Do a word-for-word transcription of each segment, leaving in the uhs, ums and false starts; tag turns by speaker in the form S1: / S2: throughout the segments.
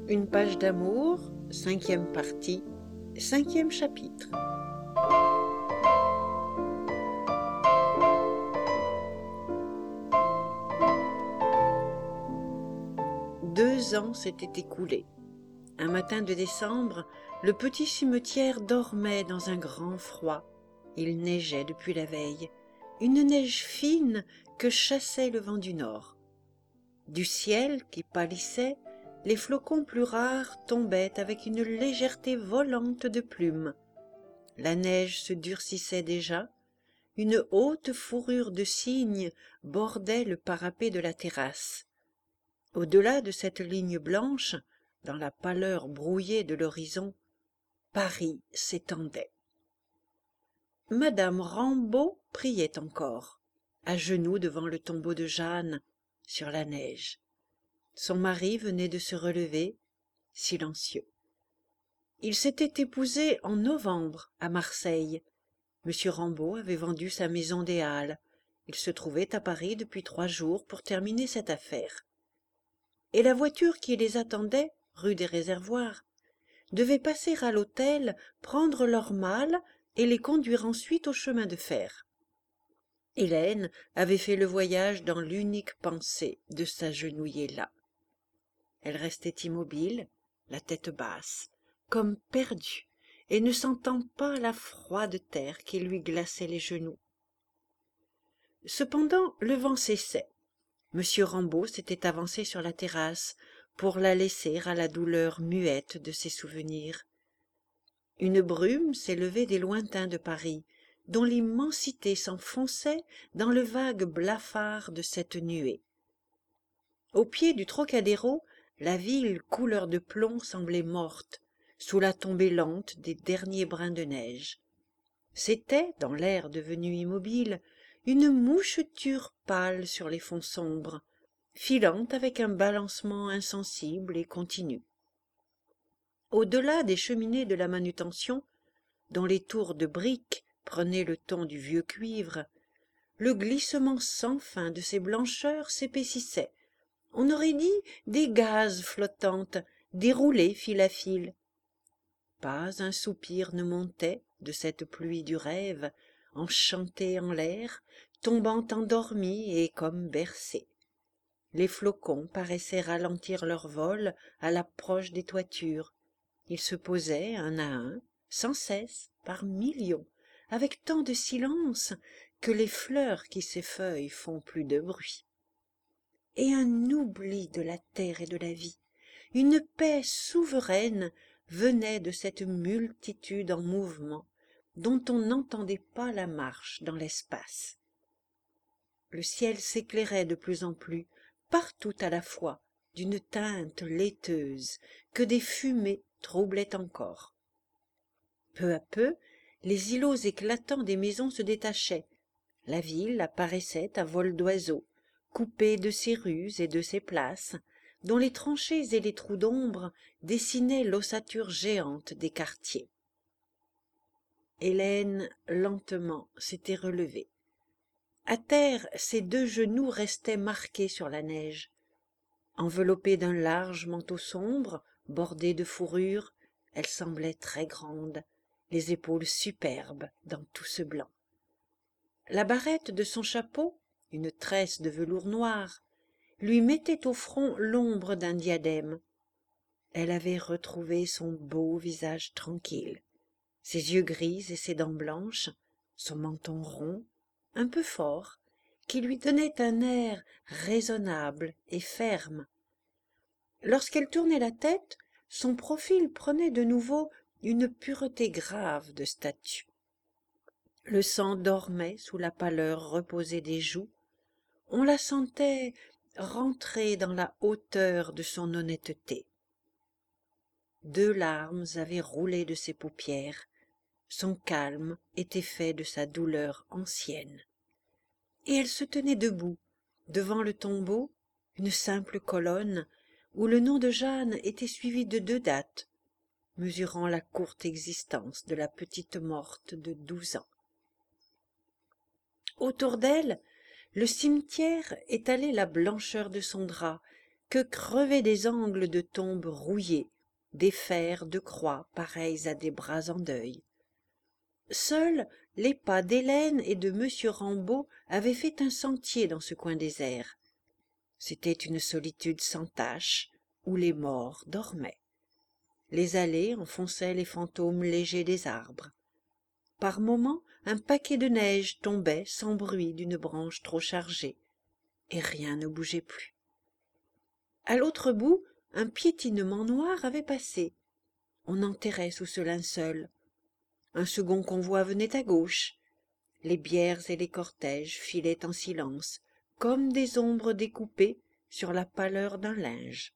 S1: Une page d'amour, cinquième partie, cinquième chapitre. Deux ans s'étaient écoulés. Un matin de décembre, le petit cimetière dormait dans un grand froid. Il neigeait depuis la veille, une neige fine que chassait le vent du nord. Du ciel qui pâlissait, les flocons plus rares tombaient avec une légèreté volante de plumes. La neige se durcissait déjà, une haute fourrure de cygne bordait le parapet de la terrasse. Au-delà de cette ligne blanche, dans la pâleur brouillée de l'horizon, Paris s'étendait. Madame Rambaud priait encore, à genoux devant le tombeau de Jeanne, sur la neige. Son mari venait de se relever, silencieux. Il s'était épousé en novembre à Marseille. Monsieur Rambaud avait vendu sa maison des Halles. Il se trouvait à Paris depuis trois jours pour terminer cette affaire. Et la voiture qui les attendait, rue des Réservoirs, devait passer à l'hôtel, prendre leurs malles et les conduire ensuite au chemin de fer. Hélène avait fait le voyage dans l'unique pensée de s'agenouiller là. Elle restait immobile, la tête basse, comme perdue, et ne sentant pas la froide terre qui lui glaçait les genoux. Cependant, le vent cessait. Monsieur Rambaud s'était avancé sur la terrasse pour la laisser à la douleur muette de ses souvenirs. Une brume s'élevait des lointains de Paris, dont l'immensité s'enfonçait dans le vague blafard de cette nuée. Au pied du Trocadéro, la ville couleur de plomb semblait morte, sous la tombée lente des derniers brins de neige. C'était, dans l'air devenu immobile, une moucheture pâle sur les fonds sombres, filant avec un balancement insensible et continu. Au-delà des cheminées de la manutention, dont les tours de briques prenaient le ton du vieux cuivre, le glissement sans fin de ces blancheurs s'épaississait. On aurait dit des gazes flottantes, déroulées fil à fil. Pas un soupir ne montait de cette pluie du rêve, enchantée en l'air, tombant endormie et comme bercée. Les flocons paraissaient ralentir leur vol à l'approche des toitures. Ils se posaient un à un, sans cesse, par millions, avec tant de silence que les fleurs qui s'effeuillent font plus de bruit. Et un oubli de la terre et de la vie, une paix souveraine venait de cette multitude en mouvement dont on n'entendait pas la marche dans l'espace. Le ciel s'éclairait de plus en plus, partout à la fois, d'une teinte laiteuse que des fumées troublaient encore. Peu à peu, les îlots éclatants des maisons se détachaient. La ville apparaissait à vol d'oiseau, coupée de ses rues et de ses places, dont les tranchées et les trous d'ombre dessinaient l'ossature géante des quartiers. Hélène, lentement, s'était relevée. À terre, ses deux genoux restaient marqués sur la neige. Enveloppée d'un large manteau sombre, bordé de fourrure, elle semblait très grande, les épaules superbes dans tout ce blanc. La barrette de son chapeau, une tresse de velours noir, lui mettait au front l'ombre d'un diadème. Elle avait retrouvé son beau visage tranquille, ses yeux gris et ses dents blanches, son menton rond, un peu fort, qui lui donnait un air raisonnable et ferme. Lorsqu'elle tournait la tête, son profil prenait de nouveau une pureté grave de statue. Le sang dormait sous la pâleur reposée des joues. On la sentait rentrer dans la hauteur de son honnêteté. Deux larmes avaient roulé de ses paupières. Son calme était fait de sa douleur ancienne. Et elle se tenait debout, devant le tombeau, une simple colonne, où le nom de Jeanne était suivi de deux dates, mesurant la courte existence de la petite morte de douze ans. Autour d'elle, le cimetière étalait la blancheur de son drap, que crevaient des angles de tombes rouillés, des fers de croix pareils à des bras en deuil. Seuls les pas d'Hélène et de monsieur Rambaud avaient fait un sentier dans ce coin désert. C'était une solitude sans tache, où les morts dormaient. Les allées enfonçaient les fantômes légers des arbres. Par moments, un paquet de neige tombait sans bruit d'une branche trop chargée, et rien ne bougeait plus. À l'autre bout, un piétinement noir avait passé. On enterrait sous ce linceul. Un second convoi venait à gauche. Les bières et les cortèges filaient en silence, comme des ombres découpées sur la pâleur d'un linge.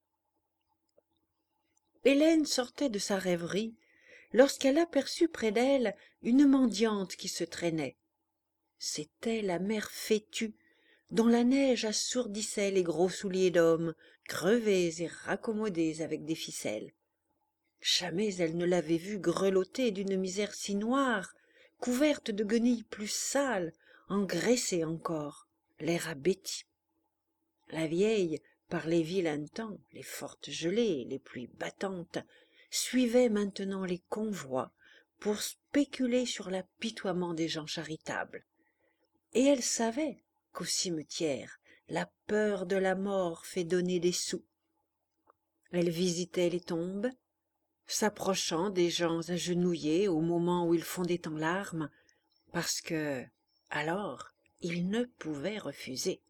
S1: Hélène sortait de sa rêverie lorsqu'elle aperçut près d'elle une mendiante qui se traînait. C'était la mère Fétu, dont la neige assourdissait les gros souliers d'homme, crevés et raccommodés avec des ficelles. Jamais elle ne l'avait vue grelotter d'une misère si noire, couverte de guenilles plus sales, engraissée encore, l'air abêti. La vieille, par les vilains temps, les fortes gelées, les pluies battantes, suivait maintenant les convois pour spéculer sur l'apitoiement des gens charitables. Et elle savait qu'au cimetière, la peur de la mort fait donner des sous. Elle visitait les tombes, s'approchant des gens agenouillés au moment où ils fondaient en larmes, parce que, alors, ils ne pouvaient refuser.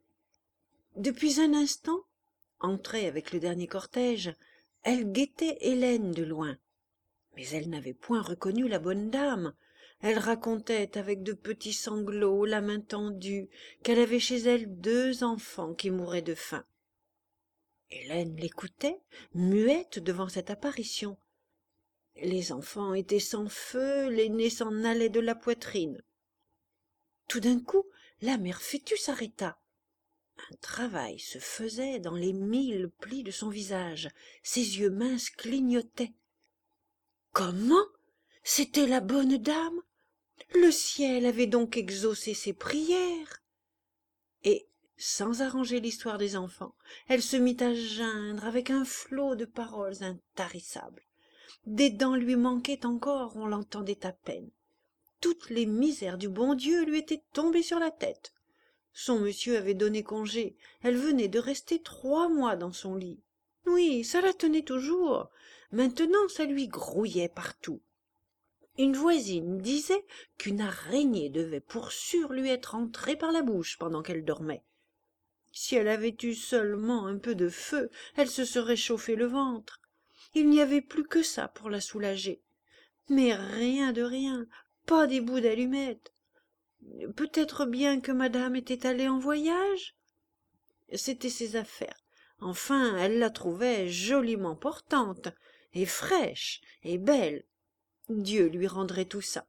S1: Depuis un instant, entrée avec le dernier cortège, elle guettait Hélène de loin. Mais elle n'avait point reconnu la bonne dame. Elle racontait avec de petits sanglots, la main tendue, qu'elle avait chez elle deux enfants qui mouraient de faim. Hélène l'écoutait, muette devant cette apparition. Les enfants étaient sans feu, l'aîné s'en allait de la poitrine. Tout d'un coup, la mère Fétu s'arrêta. Un travail se faisait dans les mille plis de son visage. Ses yeux minces clignotaient. Comment? C'était la bonne dame? Le ciel avait donc exaucé ses prières? Et, sans arranger l'histoire des enfants, elle se mit à geindre avec un flot de paroles intarissables. Des dents lui manquaient encore, on l'entendait à peine. Toutes les misères du bon Dieu lui étaient tombées sur la tête. Son monsieur avait donné congé. Elle venait de rester trois mois dans son lit. Oui, ça la tenait toujours. Maintenant, ça lui grouillait partout. Une voisine disait qu'une araignée devait pour sûr lui être entrée par la bouche pendant qu'elle dormait. Si elle avait eu seulement un peu de feu, elle se serait chauffé le ventre. Il n'y avait plus que ça pour la soulager. Mais rien de rien, pas des bouts d'allumettes. Peut-être bien que madame était allée en voyage? C'étaient ses affaires. Enfin, elle la trouvait joliment portante, et fraîche, et belle. Dieu lui rendrait tout ça.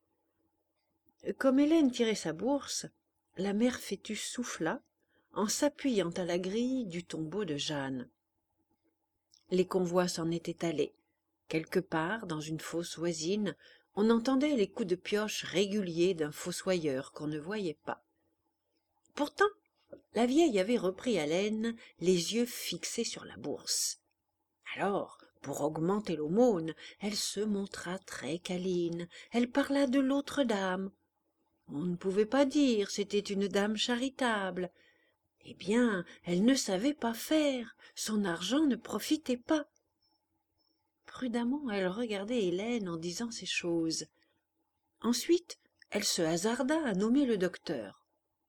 S1: Comme Hélène tirait sa bourse, la mère Fétu souffla, en s'appuyant à la grille du tombeau de Jeanne. Les convois s'en étaient allés. Quelque part, dans une fosse voisine, on entendait les coups de pioche réguliers d'un fossoyeur qu'on ne voyait pas. Pourtant, la vieille avait repris haleine, les yeux fixés sur la bourse. Alors, pour augmenter l'aumône, elle se montra très câline, elle parla de l'autre dame. On ne pouvait pas dire, c'était une dame charitable. Eh bien, elle ne savait pas faire, son argent ne profitait pas. Prudemment, elle regardait Hélène en disant ces choses. Ensuite, elle se hasarda à nommer le docteur.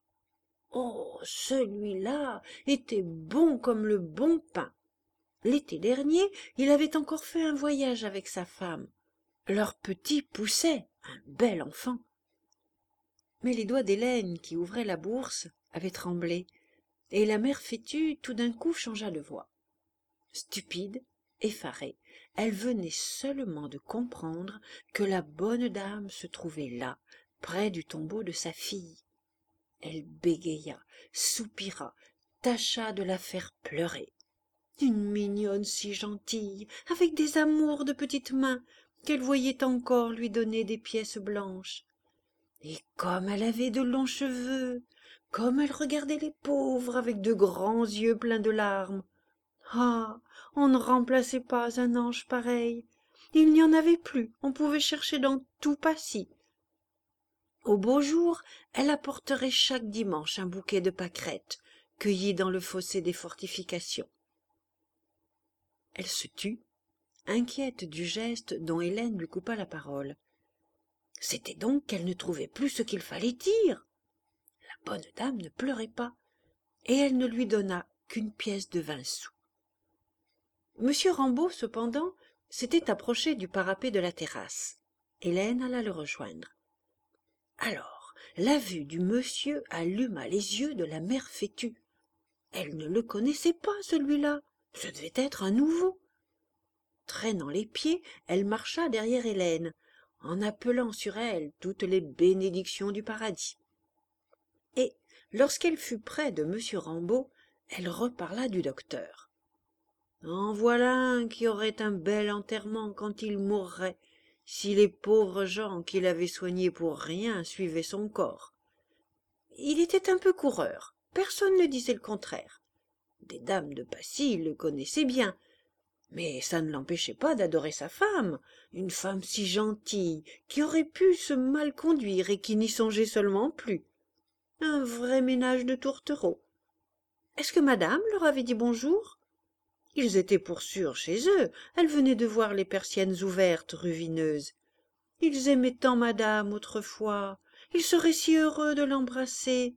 S1: Oh, celui-là était bon comme le bon pain. L'été dernier, il avait encore fait un voyage avec sa femme. Leur petit poussait, un bel enfant. Mais les doigts d'Hélène, qui ouvraient la bourse, avaient tremblé, et la mère Fétu tout d'un coup changea de voix. Stupide, effarée, elle venait seulement de comprendre que la bonne dame se trouvait là, près du tombeau de sa fille. Elle bégaya, soupira, tâcha de la faire pleurer. Une mignonne si gentille, avec des amours de petites mains, qu'elle voyait encore lui donner des pièces blanches. Et comme elle avait de longs cheveux, comme elle regardait les pauvres avec de grands yeux pleins de larmes. Ah, on ne remplaçait pas un ange pareil. Il n'y en avait plus, on pouvait chercher dans tout Passy. Au beau jour, elle apporterait chaque dimanche un bouquet de pâquerettes, cueillies dans le fossé des fortifications. Elle se tut, inquiète du geste dont Hélène lui coupa la parole. C'était donc qu'elle ne trouvait plus ce qu'il fallait dire. La bonne dame ne pleurait pas, et elle ne lui donna qu'une pièce de vingt sous. Monsieur Rambaud, cependant, s'était approché du parapet de la terrasse. Hélène alla le rejoindre. Alors, la vue du monsieur alluma les yeux de la mère Fétu. Elle ne le connaissait pas, celui-là. Ce devait être un nouveau. Traînant les pieds, elle marcha derrière Hélène, en appelant sur elle toutes les bénédictions du paradis. Et, lorsqu'elle fut près de monsieur Rambaud, elle reparla du docteur. En voilà un qui aurait un bel enterrement quand il mourrait, si les pauvres gens qu'il avait soignés pour rien suivaient son corps. Il était un peu coureur, personne ne disait le contraire. Des dames de Passy le connaissaient bien, mais ça ne l'empêchait pas d'adorer sa femme, une femme si gentille, qui aurait pu se mal conduire et qui n'y songeait seulement plus. Un vrai ménage de tourtereaux. Est-ce que madame leur avait dit bonjour? Ils étaient pour sûr chez eux, elle venait de voir les persiennes ouvertes rue Vineuse. Ils aimaient tant madame autrefois, ils seraient si heureux de l'embrasser.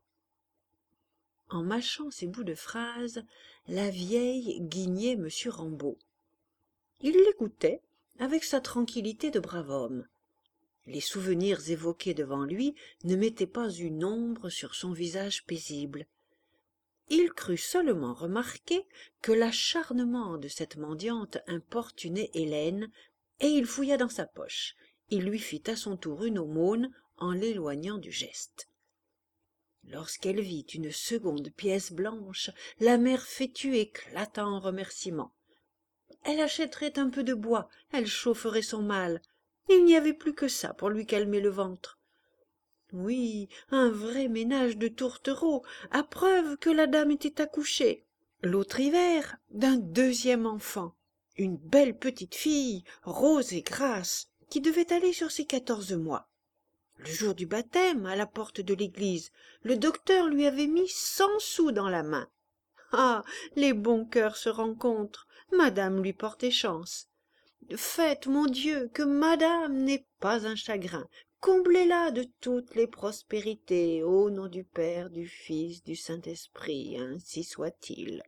S1: En mâchant ces bouts de phrases, la vieille guignait monsieur Rambaud. Il l'écoutait avec sa tranquillité de brave homme. Les souvenirs évoqués devant lui ne mettaient pas une ombre sur son visage paisible. Il crut seulement remarquer que l'acharnement de cette mendiante importunait Hélène, et il fouilla dans sa poche. Il lui fit à son tour une aumône en l'éloignant du geste. Lorsqu'elle vit une seconde pièce blanche, la mère Fétu éclata en remerciements. Elle achèterait un peu de bois, elle chaufferait son mal. Il n'y avait plus que ça pour lui calmer le ventre. Oui, un vrai ménage de tourtereaux, à preuve que la dame était accouchée, l'autre hiver, d'un deuxième enfant, une belle petite fille, rose et grasse, qui devait aller sur ses quatorze mois. Le jour du baptême, à la porte de l'église, le docteur lui avait mis cent sous dans la main. Ah, les bons cœurs se rencontrent, madame lui portait chance. Faites, mon Dieu, que madame n'ait pas un chagrin, comblez-la de toutes les prospérités, au nom du Père, du Fils, du Saint-Esprit, ainsi soit-il.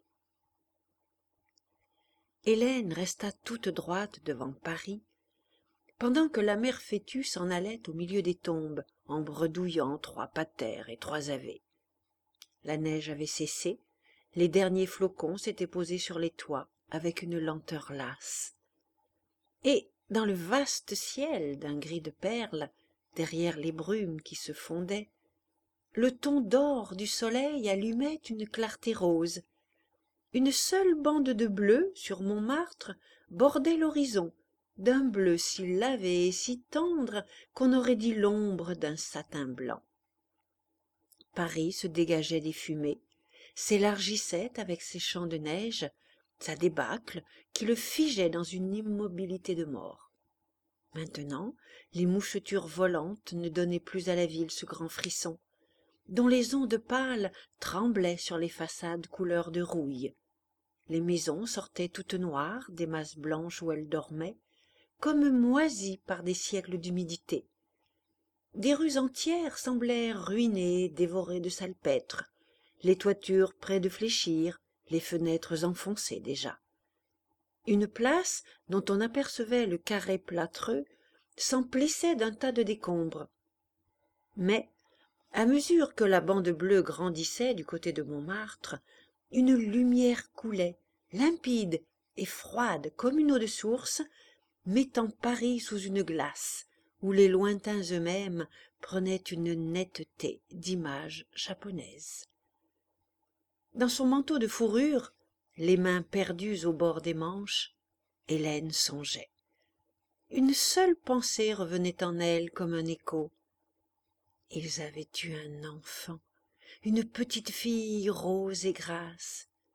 S1: Hélène resta toute droite devant Paris, pendant que la mère Fétu s'en allait au milieu des tombes, en bredouillant trois pater et trois ave. La neige avait cessé, les derniers flocons s'étaient posés sur les toits avec une lenteur lasse. Et, dans le vaste ciel d'un gris de perle, derrière les brumes qui se fondaient, le ton d'or du soleil allumait une clarté rose. Une seule bande de bleu sur Montmartre bordait l'horizon, d'un bleu si lavé et si tendre qu'on aurait dit l'ombre d'un satin blanc. Paris se dégageait des fumées, s'élargissait avec ses champs de neige, sa débâcle qui le figeait dans une immobilité de mort. Maintenant, les mouchetures volantes ne donnaient plus à la ville ce grand frisson, dont les ondes pâles tremblaient sur les façades couleur de rouille. Les maisons sortaient toutes noires des masses blanches où elles dormaient, comme moisies par des siècles d'humidité. Des rues entières semblaient ruinées, dévorées de salpêtre, les toitures près de fléchir, les fenêtres enfoncées déjà. Une place, dont on apercevait le carré plâtreux, s'emplissait d'un tas de décombres. Mais, à mesure que la bande bleue grandissait du côté de Montmartre, une lumière coulait, limpide et froide comme une eau de source, mettant Paris sous une glace, où les lointains eux-mêmes prenaient une netteté d'image japonaise. Dans son manteau de fourrure, les mains perdues au bord des manches, Hélène songeait. Une seule pensée revenait en elle comme un écho. Ils avaient eu un enfant, une petite fille rose et grasse.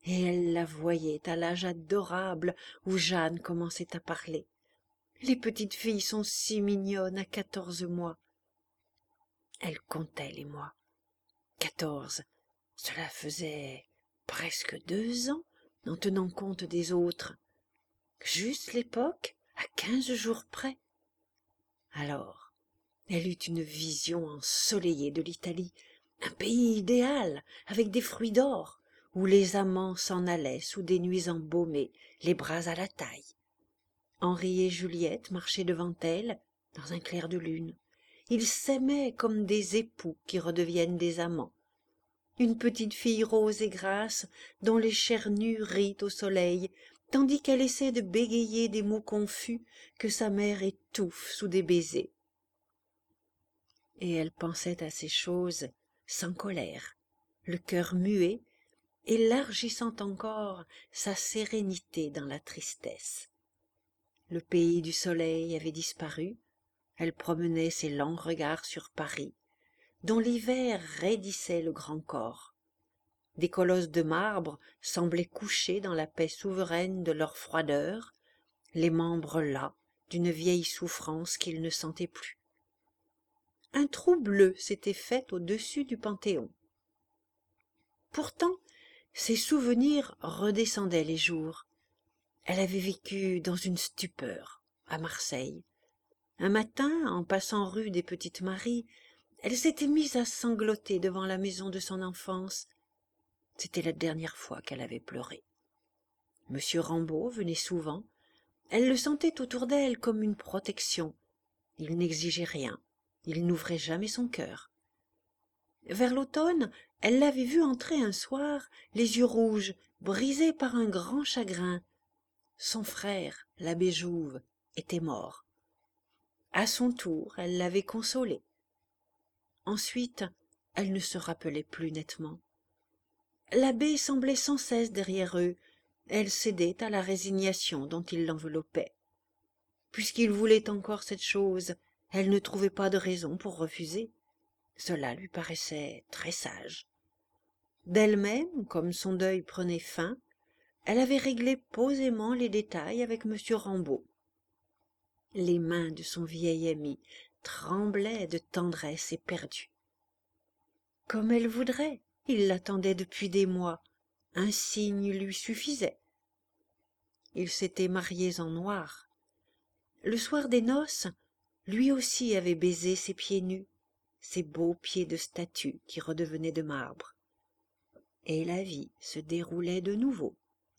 S1: et elle la voyait à l'âge adorable où Jeanne commençait à parler. Les petites filles sont si mignonnes à quatorze mois. Elle comptait les mois. Quatorze, cela faisait presque deux ans en tenant compte des autres. Juste l'époque, à quinze jours près. Alors, elle eut une vision ensoleillée de l'Italie, un pays idéal, avec des fruits d'or, où les amants s'en allaient sous des nuits embaumées, les bras à la taille. Henri et Juliette marchaient devant elle, dans un clair de lune. Ils s'aimaient comme des époux qui redeviennent des amants. Une petite fille rose et grasse, dont les chairs nues rient au soleil, tandis qu'elle essaie de bégayer des mots confus que sa mère étouffe sous des baisers. Et elle pensait à ces choses sans colère, le cœur muet, élargissant encore sa sérénité dans la tristesse. Le pays du soleil avait disparu, elle promenait ses longs regards sur Paris, dont l'hiver raidissait le grand corps. Des colosses de marbre semblaient couchés dans la paix souveraine de leur froideur, les membres las d'une vieille souffrance qu'ils ne sentaient plus. Un trou bleu s'était fait au-dessus du Panthéon. Pourtant, ses souvenirs redescendaient les jours. Elle avait vécu dans une stupeur, à Marseille. Un matin, en passant rue des Petites Maries, elle s'était mise à sangloter devant la maison de son enfance. C'était la dernière fois qu'elle avait pleuré. Monsieur Rambaud venait souvent. Elle le sentait autour d'elle comme une protection. Il n'exigeait rien. Il n'ouvrait jamais son cœur. Vers l'automne, elle l'avait vu entrer un soir, les yeux rouges, brisés par un grand chagrin. Son frère, l'abbé Jouve, était mort. À son tour, elle l'avait consolé. Ensuite, elle ne se rappelait plus nettement. L'abbé semblait sans cesse derrière eux. Elle cédait à la résignation dont il l'enveloppait. Puisqu'il voulait encore cette chose, elle ne trouvait pas de raison pour refuser. Cela lui paraissait très sage. D'elle-même, comme son deuil prenait fin, elle avait réglé posément les détails avec monsieur Rambaud. Les mains de son vieil ami tremblaient de tendresse éperdue. Comme elle voudrait, il l'attendait depuis des mois, un signe lui suffisait. Ils s'étaient mariés en noir. Le soir des noces, lui aussi avait baisé ses pieds nus, ses beaux pieds de statue qui redevenaient de marbre. Et la vie se déroulait de nouveau.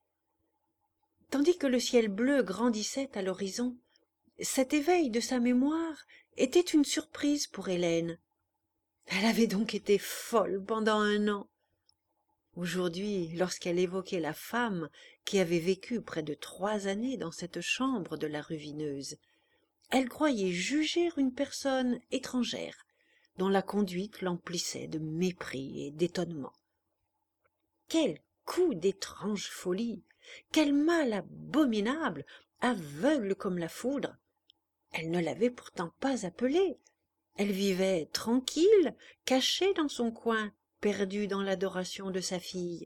S1: Tandis que le ciel bleu grandissait à l'horizon, cet éveil de sa mémoire était une surprise pour Hélène. Elle avait donc été folle pendant un an. Aujourd'hui, lorsqu'elle évoquait la femme qui avait vécu près de trois années dans cette chambre de la rue Vineuse, elle croyait juger une personne étrangère, dont la conduite l'emplissait de mépris et d'étonnement. Quel coup d'étrange folie! Quel mal abominable, aveugle comme la foudre! Elle ne l'avait pourtant pas appelé. Elle vivait tranquille, cachée dans son coin, perdue dans l'adoration de sa fille.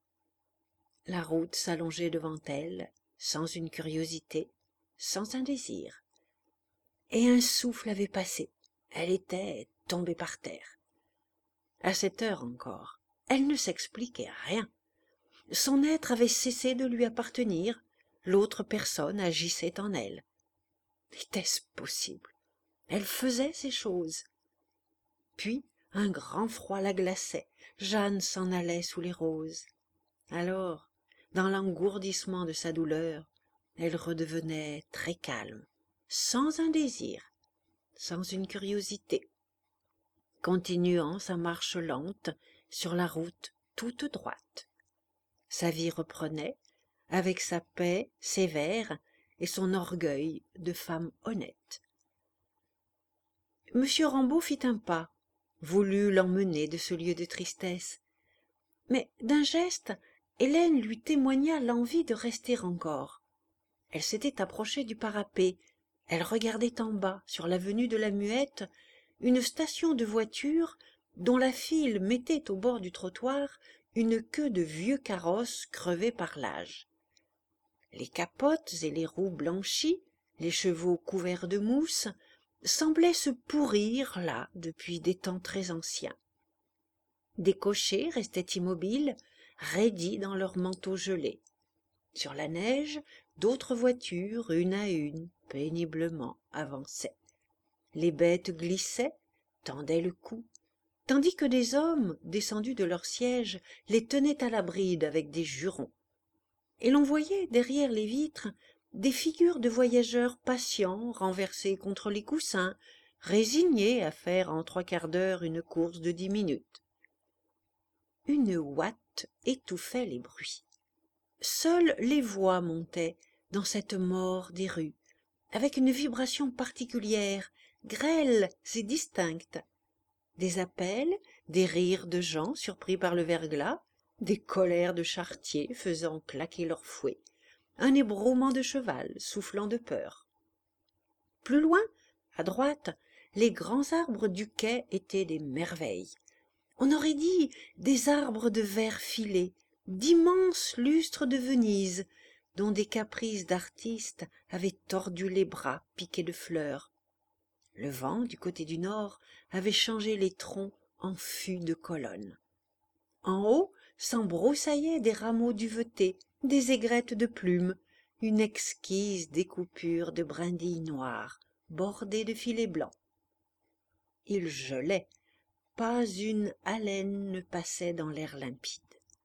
S1: La route s'allongeait devant elle, sans une curiosité, sans un désir. Et un souffle avait passé. Elle était tombée par terre. À cette heure encore, elle ne s'expliquait rien. Son être avait cessé de lui appartenir, l'autre personne agissait en elle. Était-ce possible? Elle faisait ces choses. Puis un grand froid la glaçait. Jeanne s'en allait sous les roses. Alors, dans l'engourdissement de sa douleur, elle redevenait très calme, sans un désir, sans une curiosité, continuant sa marche lente sur la route toute droite. Sa vie reprenait, avec sa paix sévère et son orgueil de femme honnête. Monsieur Rambaud fit un pas, voulut l'emmener de ce lieu de tristesse. Mais d'un geste, Hélène lui témoigna l'envie de rester encore. Elle s'était approchée du parapet, elle regardait en bas, sur l'avenue de la Muette, une station de voitures dont la file mettait au bord du trottoir une queue de vieux carrosse crevé par l'âge. Les capotes et les roues blanchies, les chevaux couverts de mousse, semblaient se pourrir là depuis des temps très anciens. Des cochers restaient immobiles, raidis dans leurs manteaux gelés. Sur la neige, d'autres voitures, une à une, péniblement avançaient. Les bêtes glissaient, tendaient le cou, tandis que des hommes, descendus de leur siège, les tenaient à la bride avec des jurons. Et l'on voyait derrière les vitres des figures de voyageurs patients renversés contre les coussins, résignés à faire en trois quarts d'heure une course de dix minutes. Une ouate étouffait les bruits. Seules les voix montaient dans cette mort des rues, avec une vibration particulière, grêle et distincte. Des appels, des rires de gens surpris par le verglas, des colères de charretiers faisant claquer leurs fouets, un ébrouement de cheval soufflant de peur. Plus loin, à droite, les grands arbres du quai étaient des merveilles. On aurait dit des arbres de verre filé, d'immenses lustres de Venise, dont des caprices d'artistes avaient tordu les bras piqués de fleurs. Le vent, du côté du nord, avait changé les troncs en fûts de colonnes. En haut s'embrousaillaient des rameaux duvetés, des aigrettes de plumes, une exquise découpure de brindilles noires, bordées de filets blancs. Il gelait, pas une haleine ne passait dans l'air limpide.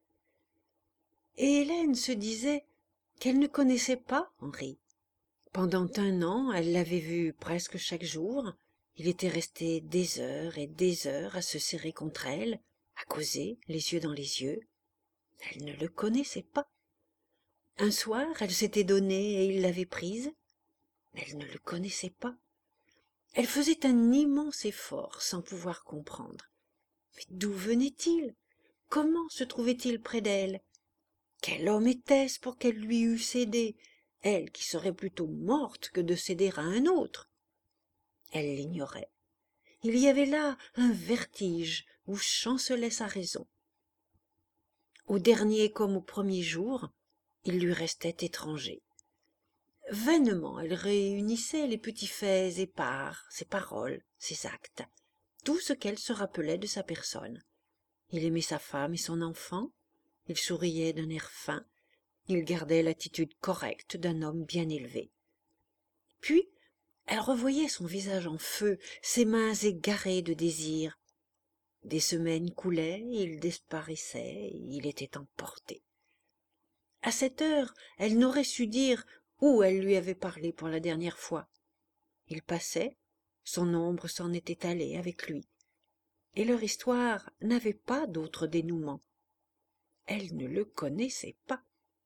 S1: Et Hélène se disait qu'elle ne connaissait pas Henri. Pendant un an, elle l'avait vu presque chaque jour. Il était resté des heures et des heures à se serrer contre elle, à causer, les yeux dans les yeux. Elle ne le connaissait pas. Un soir, elle s'était donnée et il l'avait prise. Elle ne le connaissait pas. Elle faisait un immense effort sans pouvoir comprendre. Mais d'où venait-il? Comment se trouvait-il près d'elle? Quel homme était-ce pour qu'elle lui eût cédé, elle qui serait plutôt morte que de céder à un autre? Elle l'ignorait. Il y avait là un vertige où chancelait sa raison. Au dernier comme au premier jour, il lui restait étranger. Vainement elle réunissait les petits faits épars, ses paroles, ses actes, tout ce qu'elle se rappelait de sa personne. Il aimait sa femme et son enfant, il souriait d'un air fin, il gardait l'attitude correcte d'un homme bien élevé. Puis elle revoyait son visage en feu, ses mains égarées de désir. Des semaines coulaient, il disparaissait, il était emporté. À cette heure, elle n'aurait su dire où elle lui avait parlé pour la dernière fois. Il passait, son ombre s'en était allée avec lui, et leur histoire n'avait pas d'autre dénouement. Elle ne le connaissait pas.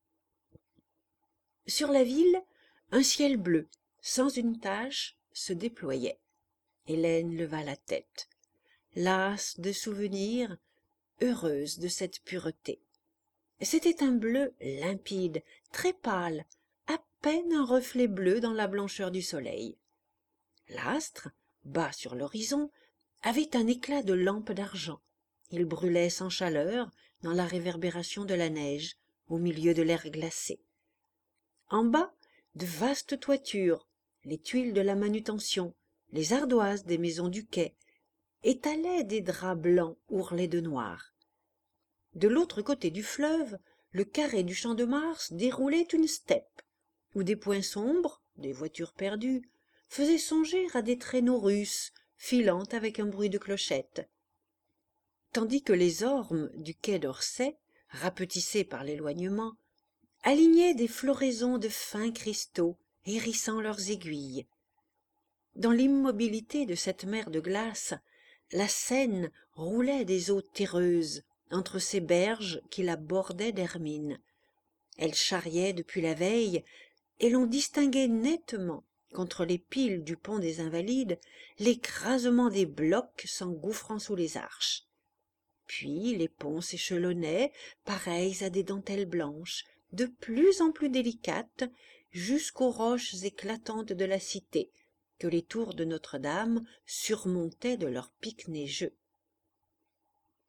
S1: Sur la ville, un ciel bleu, sans une tache, se déployait. Hélène leva la tête, lasse de souvenirs, heureuse de cette pureté. C'était un bleu limpide, très pâle, à peine un reflet bleu dans la blancheur du soleil. L'astre, bas sur l'horizon, avait un éclat de lampe d'argent. Il brûlait sans chaleur dans la réverbération de la neige, au milieu de l'air glacé. En bas, de vastes toitures, les tuiles de la manutention, les ardoises des maisons du quai, étalaient des draps blancs ourlés de noir. De l'autre côté du fleuve, le carré du champ de Mars déroulait une steppe, où des points sombres, des voitures perdues, faisaient songer à des traîneaux russes, filant avec un bruit de clochettes. Tandis que les ormes du quai d'Orsay, rapetissés par l'éloignement, alignaient des floraisons de fins cristaux, hérissant leurs aiguilles. Dans l'immobilité de cette mer de glace, la Seine roulait des eaux terreuses entre ces berges qui la bordaient d'hermine. Elle charriait depuis la veille, et l'on distinguait nettement, contre les piles du pont des Invalides, l'écrasement des blocs s'engouffrant sous les arches. Puis les ponts s'échelonnaient, pareils à des dentelles blanches, de plus en plus délicates, jusqu'aux roches éclatantes de la cité, que les tours de Notre-Dame surmontaient de leurs pics neigeux.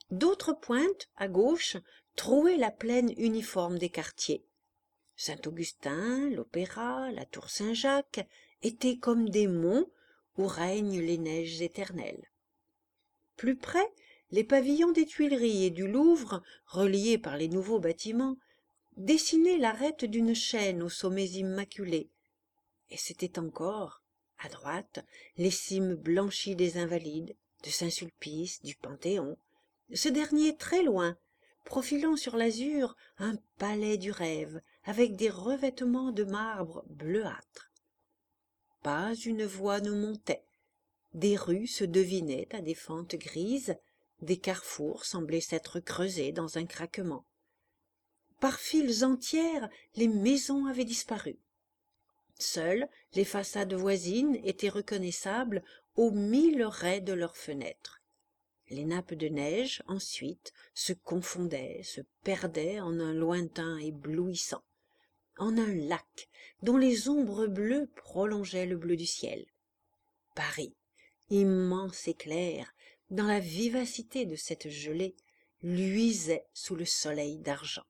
S1: D'autres pointes, à gauche, trouaient la plaine uniforme des quartiers. Saint-Augustin, l'Opéra, la Tour Saint-Jacques étaient comme des monts où règnent les neiges éternelles. Plus près, les pavillons des Tuileries et du Louvre, reliés par les nouveaux bâtiments, dessinaient l'arête d'une chaîne aux sommets immaculés. Et c'était encore, à droite, les cimes blanchies des Invalides, de Saint-Sulpice, du Panthéon, ce dernier très loin, profilant sur l'azur un palais du rêve, avec des revêtements de marbre bleuâtre. Pas une voie ne montait, des rues se devinaient à des fentes grises, des carrefours semblaient s'être creusés dans un craquement. Par files entières, les maisons avaient disparu. Seules les façades voisines étaient reconnaissables aux mille raies de leurs fenêtres. Les nappes de neige, ensuite, se confondaient, se perdaient en un lointain éblouissant, en un lac dont les ombres bleues prolongeaient le bleu du ciel. Paris, immense et clair, dans la vivacité de cette gelée, luisait sous le soleil d'argent.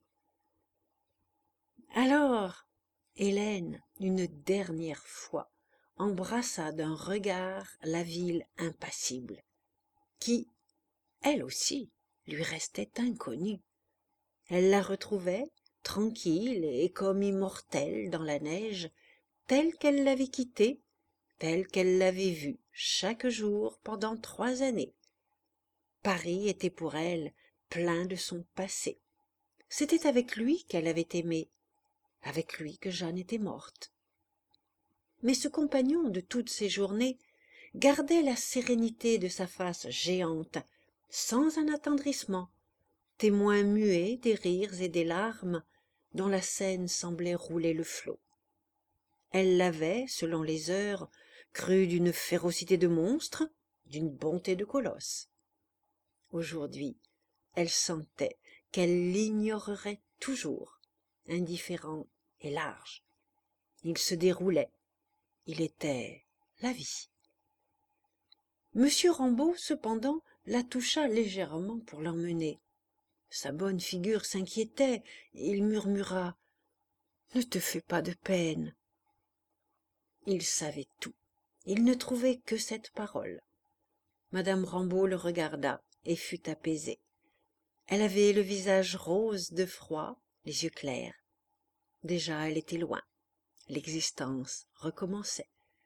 S1: Alors, Hélène, une dernière fois, embrassa d'un regard la ville impassible, qui, elle aussi, lui restait inconnue. Elle la retrouvait, tranquille et comme immortelle dans la neige, telle qu'elle l'avait quittée, telle qu'elle l'avait vue chaque jour pendant trois années. Paris était pour elle plein de son passé. C'était avec lui qu'elle avait aimé, avec lui que Jeanne était morte. Mais ce compagnon de toutes ces journées gardait la sérénité de sa face géante, sans un attendrissement, témoin muet des rires et des larmes dont la Seine semblait rouler le flot. Elle l'avait, selon les heures, cru d'une férocité de monstre, d'une bonté de colosse. Aujourd'hui, elle sentait qu'elle l'ignorerait toujours, indifférent et large. Il se déroulait, il était la vie. Monsieur Rambaud, cependant, la toucha légèrement pour l'emmener. Sa bonne figure s'inquiétait, et il murmura « Ne te fais pas de peine ». Il savait tout, il ne trouvait que cette parole. Madame Rambaud le regarda et fut apaisée. Elle avait le visage rose de froid, les yeux clairs. Déjà elle était loin, l'existence recommençait.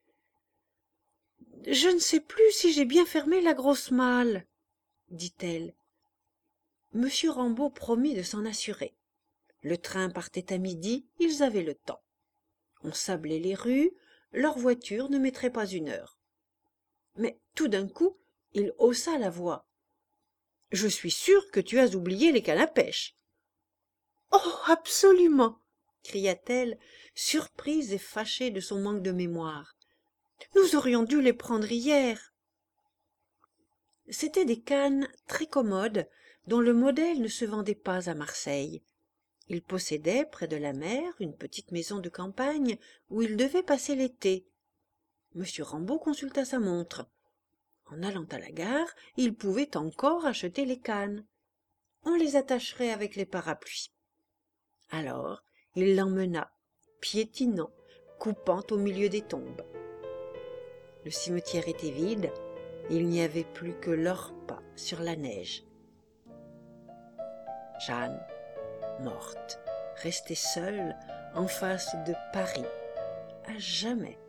S1: « Je ne sais plus si j'ai bien fermé la grosse malle, » dit-elle. Monsieur Rambaud promit de s'en assurer. Le train partait à midi, ils avaient le temps. On sablait les rues, leur voiture ne mettrait pas une heure. Mais tout d'un coup, il haussa la voix. « Je suis sûr que tu as oublié les cannes à pêche. »« Oh, absolument !» cria-t-elle, surprise et fâchée de son manque de mémoire. « Nous aurions dû les prendre hier. » C'étaient des cannes très commodes dont le modèle ne se vendait pas à Marseille. Il possédait, près de la mer, une petite maison de campagne où il devait passer l'été. Monsieur Rambaud consulta sa montre. En allant à la gare, il pouvait encore acheter les cannes. On les attacherait avec les parapluies. Alors, il l'emmena, piétinant, coupant au milieu des tombes. Le cimetière était vide, il n'y avait plus que leurs pas sur la neige. Jeanne, morte, restée seule en face de Paris, à jamais.